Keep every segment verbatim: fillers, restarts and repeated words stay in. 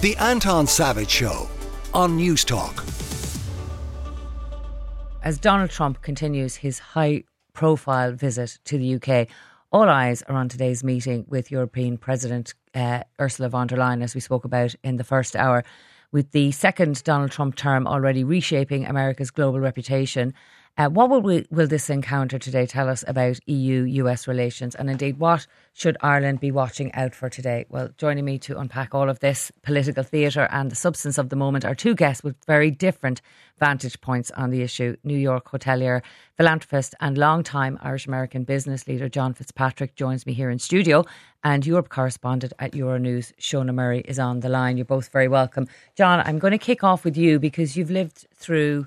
The Anton Savage Show on News Talk. As Donald Trump continues his high-profile visit to the U K, all eyes are on today's meeting with European President uh, Ursula von der Leyen, as we spoke about in the first hour, with the second Donald Trump term already reshaping America's global reputation. Uh, what will, we, will this encounter today tell us about E U U S relations, and indeed what should Ireland be watching out for today? Well, joining me to unpack all of this political theatre and the substance of the moment are two guests with very different vantage points on the issue. New York hotelier, philanthropist and long-time Irish-American business leader John Fitzpatrick joins me here in studio, and Europe correspondent at Euronews Shona Murray is on the line. You're both very welcome. John, I'm going to kick off with you because you've lived through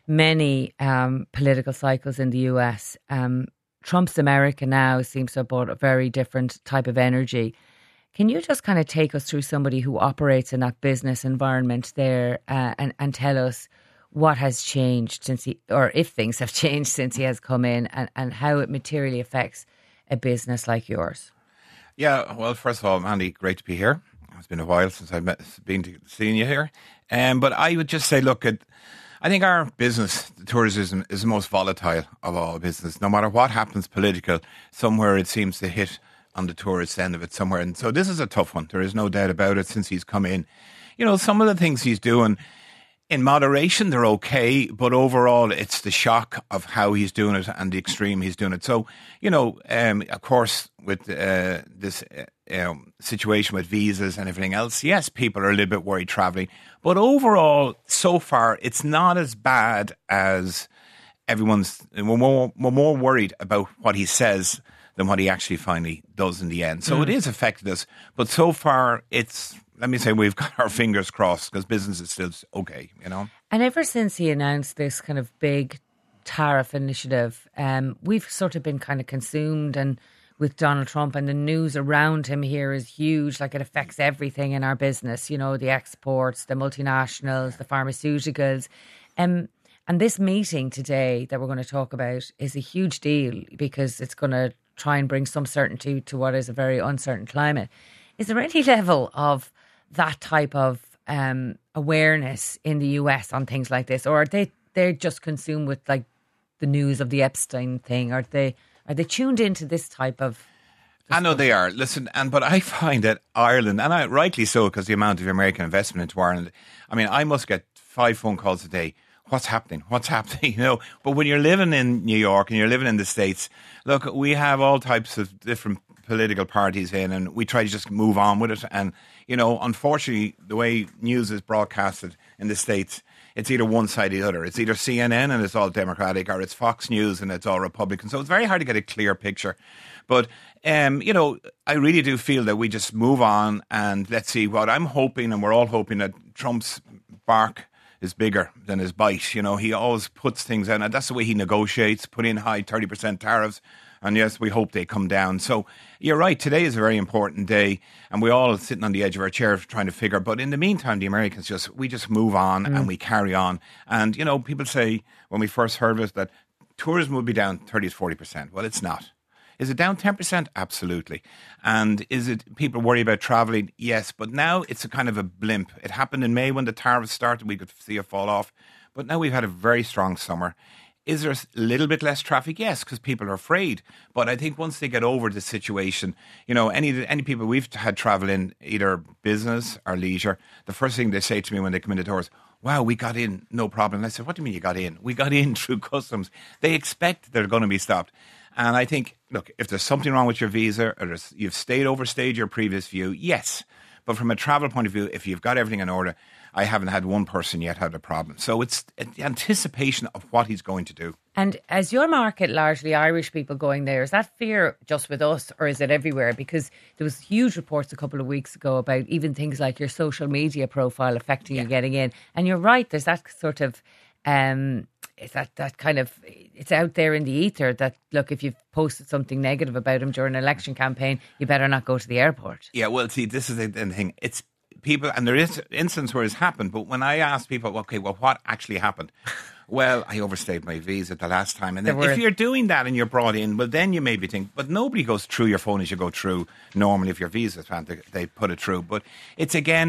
many um, political cycles in the U S. Um, Trump's America now seems to have brought a very different type of energy. Can you just kind of take us through somebody who operates in that business environment there uh, and, and tell us what has changed since he, or if things have changed since he has come in, and, and how it materially affects a business like yours? Yeah, well, first of all, Andy, great to be here. It's been a while since I've met, been to, seeing you here. Um, but I would just say, look, at I think our business, tourism, is the most volatile of all business. No matter what happens political, somewhere it seems to hit on the tourist end of it somewhere. And so this is a tough one. There is no doubt about it since he's come in. You know, some of the things he's doing, in moderation, they're okay. But overall, it's the shock of how he's doing it and the extreme he's doing it. So, you know, um, of course, with uh, this uh, um, situation with visas and everything else, yes, people are a little bit worried travelling. But overall, so far, it's not as bad as everyone's. We're more, we're more worried about what he says than what he actually finally does in the end. So mm. it is affected us. But so far, it's, let me say, we've got our fingers crossed because business is still okay, you know. And ever since he announced this kind of big tariff initiative, um, we've sort of been kind of consumed and with Donald Trump, and the news around him here is huge. Like, it affects everything in our business, you know, the exports, the multinationals, the pharmaceuticals. Um, and this meeting today that we're going to talk about is a huge deal because it's going to try and bring some certainty to what is a very uncertain climate. Is there any level of that type of um, awareness in the U S on things like this? Or are they they're just consumed with, like, the news of the Epstein thing? Are they... Are they tuned into this type of... I know they are. Listen, and but I find that Ireland, and I, rightly so, because the amount of American investment into Ireland, I mean, I must get five phone calls a day. What's happening? What's happening? You know, but when you're living in New York and you're living in the States, look, we have all types of different political parties in, and we try to just move on with it. And, you know, unfortunately, the way news is broadcasted in the States, it's either one side or the other. It's either C N N and it's all Democratic, or it's Fox News and it's all Republican. So it's very hard to get a clear picture. But, um, you know, I really do feel that we just move on and let's see what I'm hoping, and we're all hoping, that Trump's bark is bigger than his bite. You know, he always puts things in, and that's the way he negotiates, put in high thirty percent tariffs. And yes, we hope they come down. So you're right, today is a very important day, and we're all sitting on the edge of our chair trying to figure. But in the meantime, the Americans just, we just move on mm. and we carry on. And, you know, people say when we first heard it that tourism will be down thirty to forty percent. Well, it's not. Is it down ten percent? Absolutely. And is it, people worry about travelling? Yes. But now it's a kind of a blimp. It happened in May when the tariffs started. We could see it fall off. But now we've had a very strong summer. Is there a little bit less traffic? Yes, because people are afraid. But I think once they get over the situation, you know, any any people we've had travel in, either business or leisure, the first thing they say to me when they come in the doors, wow, we got in, no problem. And I said, what do you mean you got in? We got in through customs. They expect they're going to be stopped. And I think, look, if there's something wrong with your visa, or you've stayed overstayed your previous view, yes. But from a travel point of view, if you've got everything in order, I haven't had one person yet had a problem. So it's the anticipation of what he's going to do. And as your market, largely Irish people going there, is that fear just with us, or is it everywhere? Because there was huge reports a couple of weeks ago about even things like your social media profile affecting yeah. you getting in. And you're right, there's that sort of... Um, It's that, that kind of, it's out there in the ether that, look, if you've posted something negative about him during an election campaign, you better not go to the airport. Yeah, well, see, this is the thing. It's people, and there is instances where it's happened, but when I ask people, okay, well, what actually happened? Well, I overstayed my visa the last time. And then if you're doing that and you're brought in, well, then you maybe think, but nobody goes through your phone as you go through normally if your visa's found, they, they put it through. But it's again...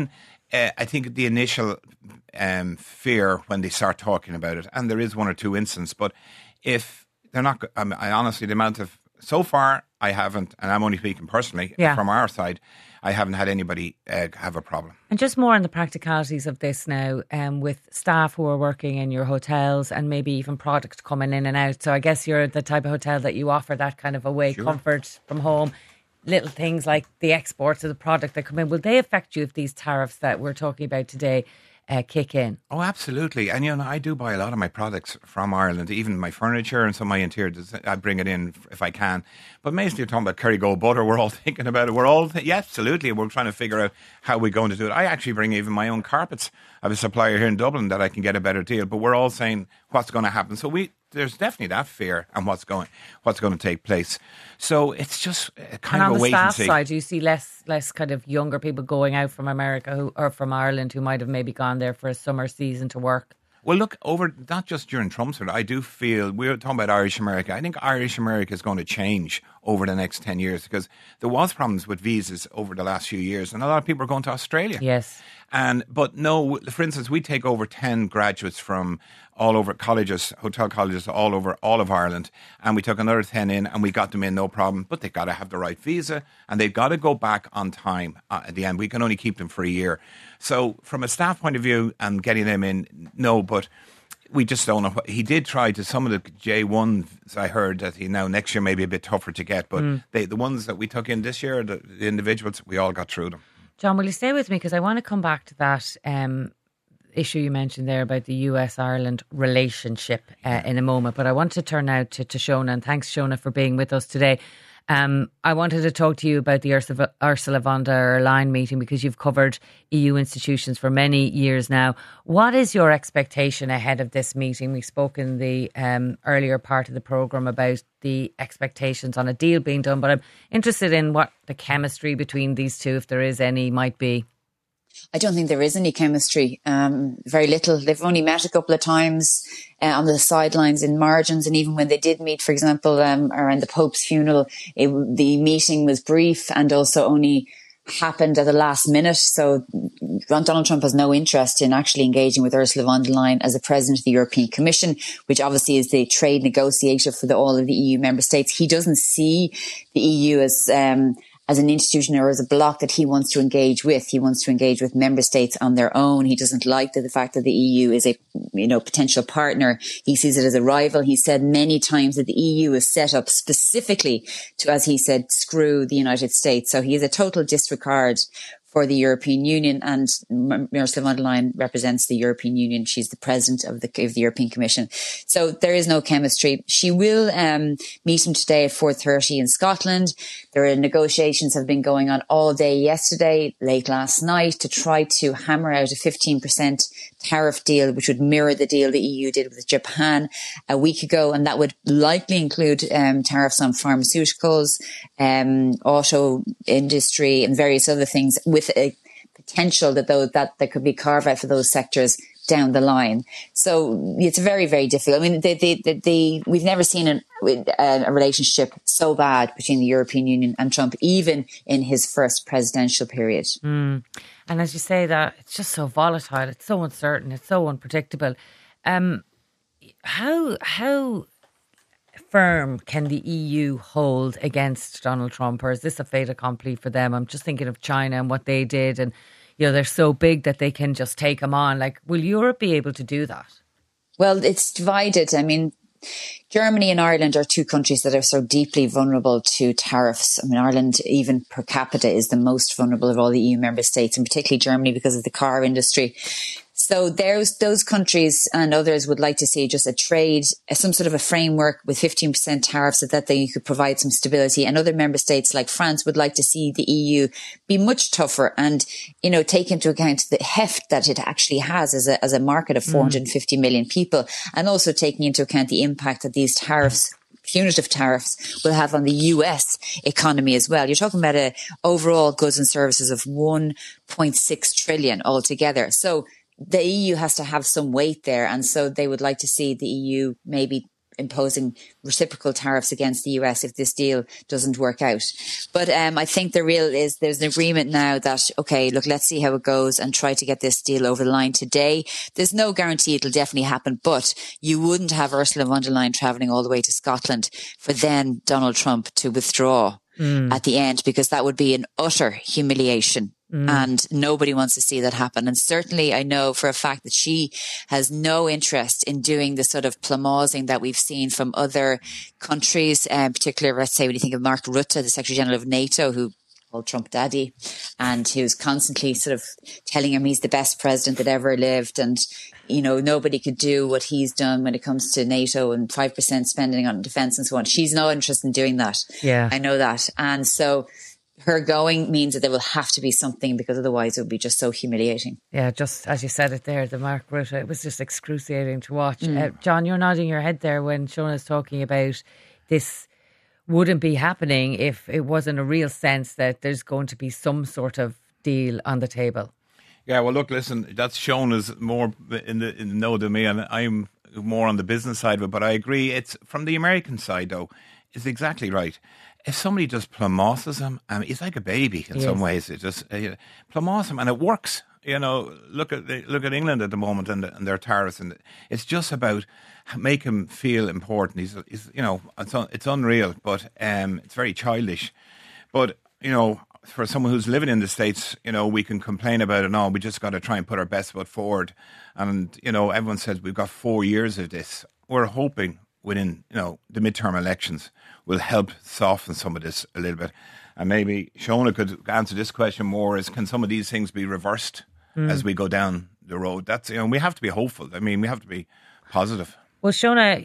uh, I think the initial um, fear when they start talking about it, and there is one or two instances, but if they're not, I, mean, I honestly, the amount of, so far, I haven't, and I'm only speaking personally yeah. from our side, I haven't had anybody uh, have a problem. And just more on the practicalities of this now, um, with staff who are working in your hotels and maybe even product coming in and out. So I guess you're the type of hotel that you offer that kind of away Sure. comfort from home. Little things like the exports of the product that come in. Will they affect you if these tariffs that we're talking about today uh, kick in? Oh, absolutely. And, you know, I do buy a lot of my products from Ireland, even my furniture and some of my interior. I bring it in if I can. But mostly you're talking about Kerrygold butter. We're all thinking about it. We're all, th- yeah, absolutely. We're trying to figure out how we're going to do it. I actually bring even my own carpets. I have a supplier here in Dublin that I can get a better deal. But we're all saying what's going to happen. So we there's definitely that fear and what's going what's going to take place. So it's just a kind and of a wait and see. on the staff side, do you see less less kind of younger people going out from America who, or from Ireland who might have maybe gone there for a summer season to work? Well, look, over not just during Trump's term, I do feel, we were talking about Irish America. I think Irish America is going to change over the next ten years because there was problems with visas over the last few years and a lot of people are going to Australia. Yes. And but no, for instance, we take over ten graduates from all over colleges, hotel colleges all over all of Ireland, and we took another ten in and we got them in no problem, but they've got to have the right visa and they've got to go back on time uh, at the end. We can only keep them for a year. So from a staff point of view and getting them in, no, but we just don't know. He did try to some of the J ones. I heard that he now next year may be a bit tougher to get, but mm. they, the ones that we took in this year, the, the individuals, we all got through them. John, will you stay with me because I want to come back to that um, issue you mentioned there about the U S Ireland relationship uh, in a moment, but I want to turn now to, to Shona, and thanks Shona for being with us today. Um, I wanted to talk to you about the Ursula, Ursula von der Leyen meeting because you've covered E U institutions for many years now. What is your expectation ahead of this meeting? We spoke in the um, earlier part of the programme about the expectations on a deal being done, but I'm interested in what the chemistry between these two, if there is any, might be. I don't think there is any chemistry, um, very little. They've only met a couple of times uh, on the sidelines in margins. And even when they did meet, for example, um, around the Pope's funeral, it, the meeting was brief and also only happened at the last minute. So Donald Trump has no interest in actually engaging with Ursula von der Leyen as the president of the European Commission, which obviously is the trade negotiator for the, all of the E U member states. He doesn't see the E U as um as an institution or as a bloc that he wants to engage with. He wants to engage with member states on their own. He doesn't like the, the fact that the E U is a, you know, potential partner. He sees it as a rival. He said many times that the E U is set up specifically to, as he said, screw the United States. So he has a total disregard for the European Union, and Ursula von der Leyen represents the European Union. She's the president of the, of the European Commission. So there is no chemistry. She will um, meet him today at four thirty in Scotland. There are negotiations have been going on all day yesterday, late last night, to try to hammer out a fifteen percent tariff deal, which would mirror the deal the E U did with Japan a week ago. And that would likely include um, tariffs on pharmaceuticals, um, auto industry and various other things, with a potential that though that there could be carve out for those sectors down the line. So it's very, very difficult. I mean, the, the, the, the, we've never seen an, a relationship so bad between the European Union and Trump, even in his first presidential period. Mm. And as you say that, it's just so volatile. It's so uncertain. It's so unpredictable. Um, how, how firm can the E U hold against Donald Trump, or is this a fait accompli for them? I'm just thinking of China and what they did, and you know they're so big that they can just take him on. Like, will Europe be able to do that? Well, it's divided. I mean, Germany and Ireland are two countries that are so deeply vulnerable to tariffs. I mean, Ireland, even per capita, is the most vulnerable of all the E U member states, and particularly Germany because of the car industry. So those those countries and others would like to see just a trade, some sort of a framework with fifteen percent tariffs so that they could provide some stability. And other member states like France would like to see the E U be much tougher and, you know, take into account the heft that it actually has as a, as a market of four hundred fifty mm. million people, and also taking into account the impact that these tariffs, punitive tariffs, will have on the U S economy as well. You're talking about a overall goods and services of one point six trillion altogether. So the E U has to have some weight there. And so they would like to see the E U maybe imposing reciprocal tariffs against the U S if this deal doesn't work out. But um, I think the real is there's an agreement now that, okay, look, let's see how it goes and try to get this deal over the line today. There's no guarantee it'll definitely happen, but you wouldn't have Ursula von der Leyen travelling all the way to Scotland for then Donald Trump to withdraw mm. at the end, because that would be an utter humiliation. Mm. And nobody wants to see that happen. And certainly I know for a fact that she has no interest in doing the sort of plumazing that we've seen from other countries, um, particularly, let's say, when you think of Mark Rutte, the Secretary General of NATO, who called Trump daddy, and he was constantly sort of telling him he's the best president that ever lived. And, you know, nobody could do what he's done when it comes to NATO and five percent spending on defense and so on. She's no interest in doing that. Yeah. I know that. And so her going means that there will have to be something, because otherwise it would be just so humiliating. Yeah, just as you said it there, the Mark Rutte, it was just excruciating to watch. Mm. Uh, John, you're nodding your head there when Shauna's talking about this wouldn't be happening if it wasn't a real sense that there's going to be some sort of deal on the table. Yeah, well, look, listen, that's Shauna's more in the, in the know than me, and I'm more on the business side of it, but I agree. It's from the American side, though, it's exactly right. If somebody just plummoses him, I mean, he's like a baby in He some is. ways. It just uh, plummos him, and it works. You know, look at the, look at England at the moment and, the, and their tariffs, and it's just about make him feel important. He's, he's you know, it's un, it's unreal, but um, it's very childish. But you know, for someone who's living in the States, you know, we can complain about it. No, we just got to try and put our best foot forward. And you know, everyone says we've got four years of this. We're hoping within, you know, the midterm elections will help soften some of this a little bit. And maybe Shauna could answer this question more, is can some of these things be reversed mm. as we go down the road? That's, you know, we have to be hopeful. I mean, we have to be positive. Well, Shauna,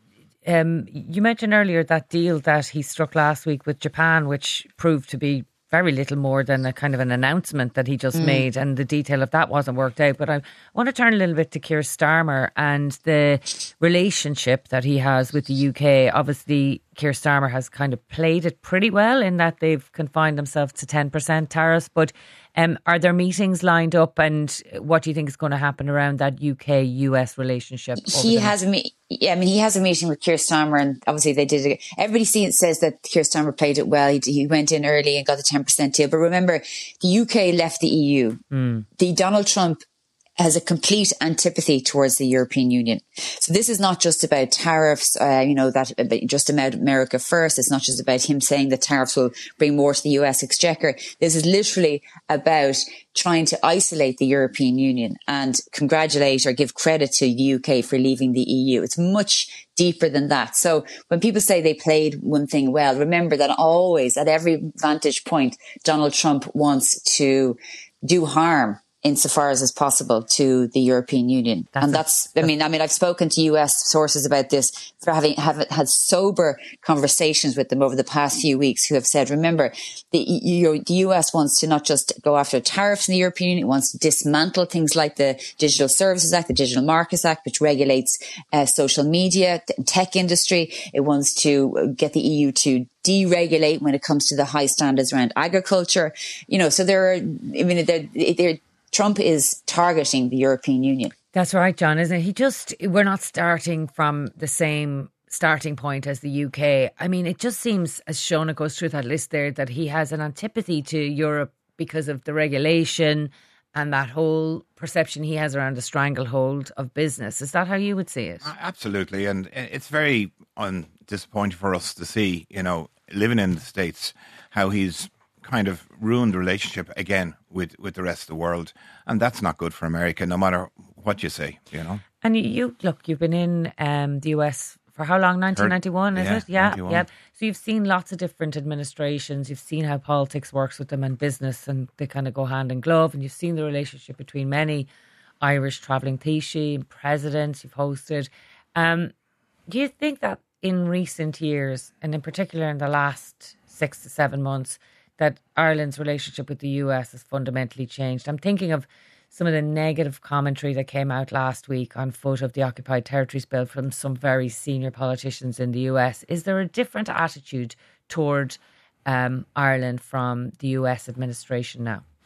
um, you mentioned earlier that deal that he struck last week with Japan, which proved to be very little more than a kind of an announcement that he just mm. made, and the detail of that wasn't worked out. But I want to turn a little bit to Keir Starmer and the relationship that he has with the U K. Obviously, Keir Starmer has kind of played it pretty well in that they've confined themselves to ten percent tariffs. But um, are there meetings lined up, and what do you think is going to happen around that U K U S relationship? He has a me- yeah, I mean, he has a meeting with Keir Starmer, and obviously they did it. Everybody sees, says that Keir Starmer played it well. He, he went in early and got the ten percent deal. But remember, the U K left the E U. Mm. The Donald Trump has a complete antipathy towards the European Union. So this is not just about tariffs, uh, you know, that just about America first. It's not just about him saying that tariffs will bring more to the U S exchequer. This is literally about trying to isolate the European Union and congratulate or give credit to the U K for leaving the E U. It's much deeper than that. So when people say they played one thing well, remember that always, at every vantage point, Donald Trump wants to do harm insofar as is possible to the European Union. That's and that's, a, I mean, I mean, I've spoken to U S sources about this, for having have had sober conversations with them over the past few weeks, who have said, remember, the, you, the U S wants to not just go after tariffs in the European Union, it wants to dismantle things like the Digital Services Act, the Digital Markets Act, which regulates uh, social media, tech industry. It wants to get the E U to deregulate when it comes to the high standards around agriculture. You know, so there are, I mean, they're, they're Trump is targeting the European Union. That's right, John, isn't it? He just, we're not starting from the same starting point as the U K. I mean, it just seems, as Shauna goes through that list there, that he has an antipathy to Europe because of the regulation and that whole perception he has around a stranglehold of business. Is that how you would see it? Absolutely. And it's very un- disappointing for us to see, you know, living in the States, how he's kind of ruined the relationship again with, with the rest of the world. And that's not good for America, no matter what you say, you know. And you, you look, you've been in um, the U S for how long? nineteen ninety-one, is yeah, it? Yeah, ninety-one. yeah. So you've seen lots of different administrations. You've seen how politics works with them and business, and they kind of go hand in glove. And you've seen the relationship between many Irish travelling Taoiseach and presidents you've hosted. Um, do you think that in recent years, and in particular in the last six to seven months, that Ireland's relationship with the U S has fundamentally changed? I'm thinking of some of the negative commentary that came out last week on foot of the Occupied Territories Bill from some very senior politicians in the U S. Is there a different attitude toward um, Ireland from the U S administration now?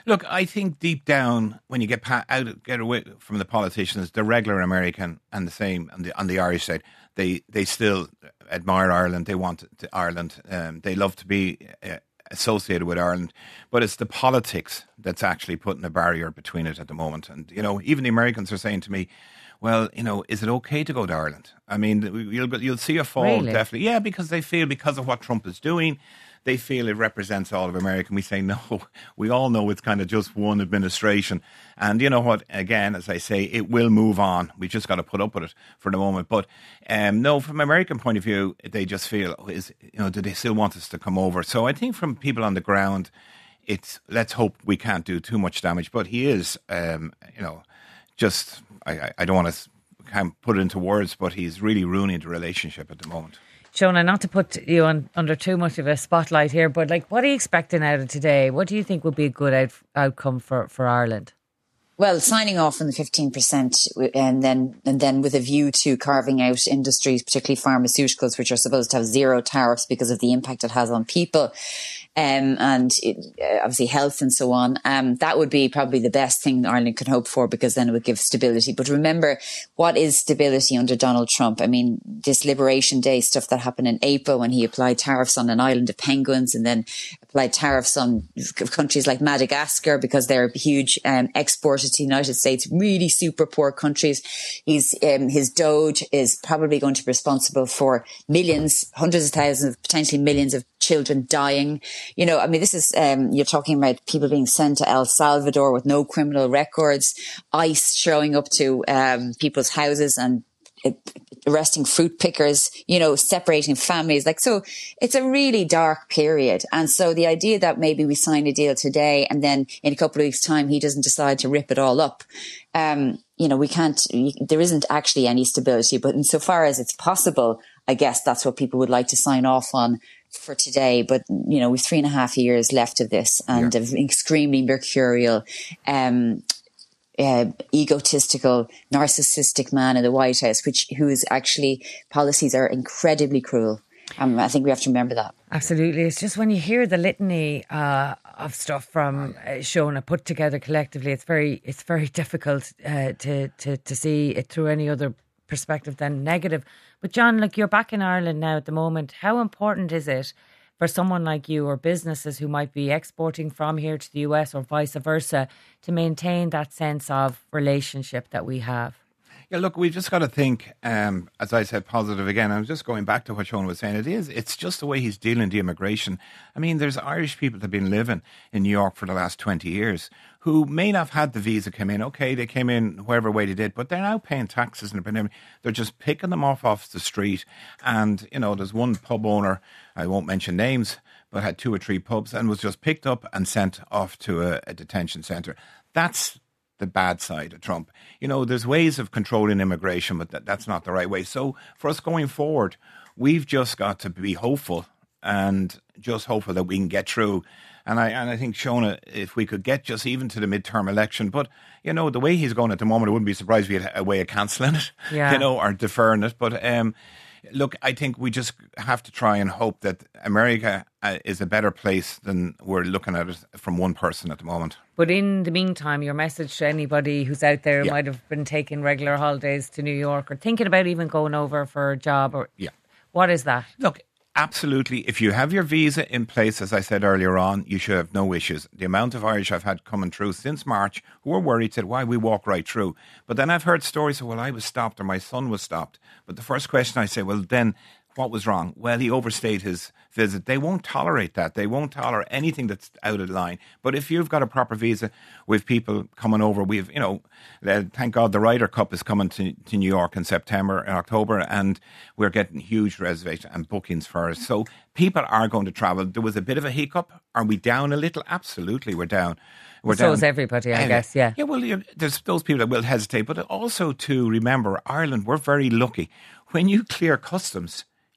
Look, I think deep down, when you get pa- out, get away from the politicians, the regular American and the same on the on the Irish side, they they still admire Ireland. They want to, Ireland. Um, they love to be uh, associated with Ireland, but it's the politics that's actually putting a barrier between it at the moment. And you know, even the Americans are saying to me, well, you know, is it okay to go to Ireland? I mean, you'll you'll see a fall, Really? definitely. Yeah, because they feel because of what Trump is doing, they feel it represents all of America. And we say, no, we all know it's kind of just one administration. And you know what, again, as I say, it will move on. We just got to put up with it for the moment. But um, no, from an American point of view, they just feel, oh, is you know, do they still want us to come over? So I think from people on the ground, it's let's hope we can't do too much damage. But he is, um, you know, just, I, I don't want to can't put it into words, but he's really ruining the relationship at the moment. Shona, not to put you on under too much of a spotlight here, but like, what are you expecting out of today? What do you think would be a good out, outcome for, for Ireland? Well, signing off on the fifteen percent and then and then with a view to carving out industries, particularly pharmaceuticals, which are supposed to have zero tariffs because of the impact it has on people. Um, and it, uh, obviously health and so on. Um, that would be probably the best thing Ireland can hope for, because then it would give stability. But remember, what is stability under Donald Trump? I mean, this Liberation Day stuff that happened in April when he applied tariffs on an island of penguins, and then applied tariffs on countries like Madagascar because they're huge um, exporters to the United States, really super poor countries. He's um, his Doge is probably going to be responsible for millions, hundreds of thousands, potentially millions of children dying. You know, I mean, this is, um, you're talking about people being sent to El Salvador with no criminal records, ICE showing up to um, people's houses and uh, arresting fruit pickers, you know, separating families. Like, so it's a really dark period. And so the idea that maybe we sign a deal today and then in a couple of weeks' time he doesn't decide to rip it all up, um, you know, we can't, there isn't actually any stability. But insofar as it's possible, I guess that's what people would like to sign off on for today. But, you know, we've three and a half years left of this, and yeah. an extremely mercurial, um, uh, egotistical, narcissistic man in the White House, which whose actually policies are incredibly cruel. Um, I think we have to remember that. Absolutely. It's just when you hear the litany uh, of stuff from uh, Shona put together collectively, it's very it's very difficult uh, to, to, to see it through any other perspective than negative. But John, look, you're back in Ireland now at the moment. How important is it for someone like you or businesses who might be exporting from here to the U S or vice versa to maintain that sense of relationship that we have? Yeah, look, we've just got to think, um, as I said, positive again. I'm just going back to what Sean was saying. It is, it's just the way he's dealing the immigration. I mean, there's Irish people that have been living in New York for the last twenty years who may not have had the visa come in. Okay, they came in whatever way they did, but they're now paying taxes and they're just picking them off off the street. And, you know, there's one pub owner, I won't mention names, but had two or three pubs and was just picked up and sent off to a, a detention centre. That's the bad side of Trump. You know, there's ways of controlling immigration, but that, that's not the right way. So for us going forward, we've just got to be hopeful and just hopeful that we can get through. And I and I think, Shona, if we could get just even to the midterm election, but, you know, the way he's going at the moment, I wouldn't be surprised if we had a way of cancelling it, yeah. you know, or deferring it. But um, look, I think we just have to try and hope that America uh, is a better place than we're looking at it from one person at the moment. But in the meantime, your message to anybody who's out there who yeah. might have been taking regular holidays to New York or thinking about even going over for a job, or yeah. what is that? Look, absolutely. If you have your visa in place, as I said earlier on, you should have no issues. The amount of Irish I've had coming through since March who were worried said, why, we walk right through. But then I've heard stories of, well, I was stopped or my son was stopped. But the first question I say, well, then what was wrong? Well, he overstayed his visit. They won't tolerate that. They won't tolerate anything that's out of line. But if you've got a proper visa with people coming over, we've, you know, uh, thank God the Ryder Cup is coming to, to New York in September and October, and we're getting huge reservations and bookings for us. So people are going to travel. There was a bit of a hiccup. Are we down a little? Absolutely, we're down. We're so down. is everybody, I uh, guess, yeah. Yeah, well, you, there's those people that will hesitate. But also to remember, Ireland, we're very lucky. When you clear customs,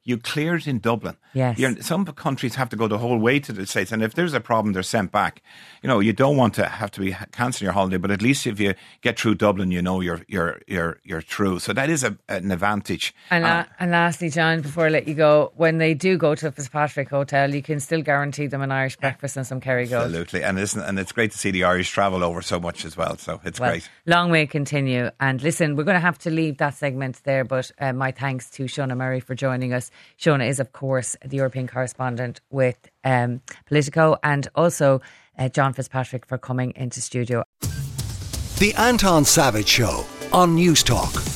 you clear it in Dublin. Yes. You're, some countries have to go the whole way to the States, and if there's a problem, they're sent back. You know, you don't want to have to be cancelling your holiday, but at least if you get through Dublin, you know you're you're you're you're through. So that is a, an advantage. And, Uh, la- and lastly, John, before I let you go, when they do go to the Fitzpatrick Hotel, you can still guarantee them an Irish breakfast and some Kerry Gold. Absolutely, and listen, and it's great to see the Irish travel over so much as well. So it's Well, great. long way continue. And listen, we're going to have to leave that segment there, but uh, my thanks to Shona Murray for joining us. Shona is, of course, the European correspondent with um, Politico, and also uh, John Fitzpatrick for coming into studio. The Anton Savage Show on News Talk.